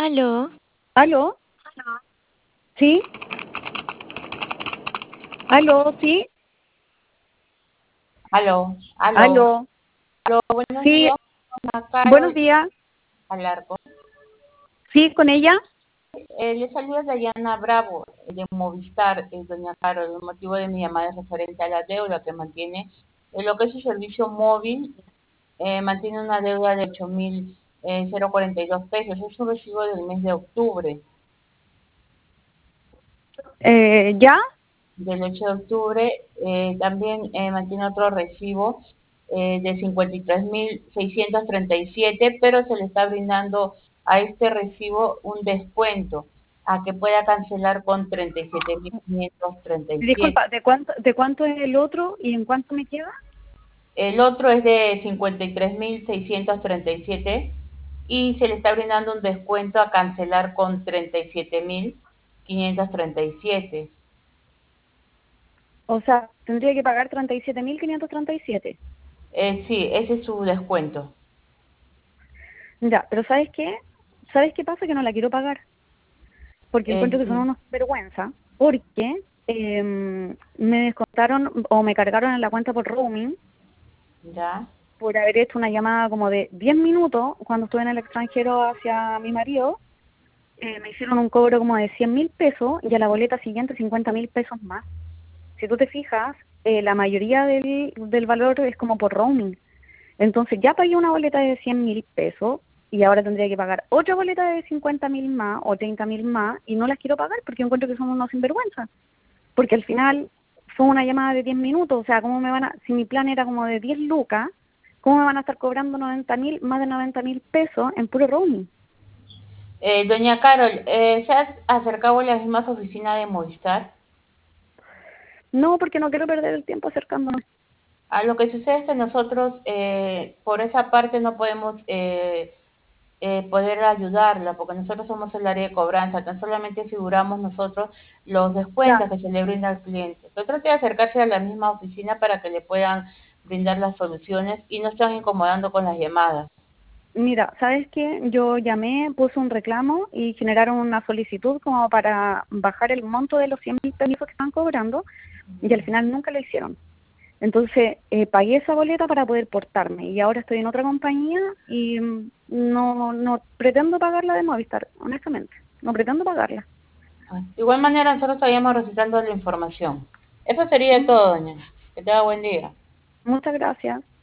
Aló, ¿Aló? ¿Sí? ¿Aló? ¿Sí? Aló, aló, ¿Aló? aló, buenos Sí, días, doña buenos Carol días. Alarco. ¿Sí, con ella? Le saluda Dayana Bravo, de Movistar, doña Carol. El motivo de mi llamada es referente a la deuda que mantiene. Lo que es su servicio móvil, mantiene una deuda de 8.042 pesos. Es un recibo del mes de octubre. ¿Ya? Del 8 de octubre, también mantiene otro recibo de 53.637, pero se le está brindando a este recibo un descuento a que pueda cancelar con 37.537. Disculpa, de cuánto es el otro y en cuánto me queda? El otro es de 53.637 y se le está brindando un descuento a cancelar con 37.537. O sea, tendría que pagar 37.537. Sí, ese es su descuento. Ya, pero ¿sabes qué? ¿Sabes qué pasa? Que no la quiero pagar. Porque encuentro que son Sí, unos vergüenza. Porque me descontaron o me cargaron en la cuenta por roaming ya. por haber hecho una llamada como de 10 minutos cuando estuve en el extranjero hacia mi marido. Me hicieron un cobro como de 100.000 pesos y a la boleta siguiente 50.000 pesos más. Si tú te fijas, la mayoría del valor es como por roaming. Entonces ya pagué una boleta de 100.000 pesos y ahora tendría que pagar otra boleta de 50.000 más o 30.000 más y no las quiero pagar porque encuentro que son unos sinvergüenza. Porque al final fue una llamada de 10 minutos, o sea, ¿cómo me van a, si mi plan era como de 10 lucas, ¿cómo me van a estar cobrando 90.000, más de 90.000 pesos en puro roaming? Doña Carol, ¿se ha acercado a las mismas oficinas de Movistar? No, porque no quiero perder el tiempo acercándome. Lo que sucede es que nosotros por esa parte no podemos poder ayudarla, porque nosotros somos el área de cobranza, tan solamente figuramos nosotros los Ya, descuentos que se le brinda al cliente. Pero trate de acercarse a la misma oficina para que le puedan brindar las soluciones y no están incomodando con las llamadas. mira, ¿sabes qué? Yo llamé, puse un reclamo y generaron una solicitud como para bajar el monto de los 100.000 pesos que están cobrando y al final nunca lo hicieron. Entonces, pagué esa boleta para poder portarme y ahora estoy en otra compañía y no pretendo pagarla de Movistar, honestamente. No pretendo pagarla. De igual manera, nosotros estaríamos registrando la información. Eso sería Mm, todo, doña. Que tenga buen día. Muchas gracias.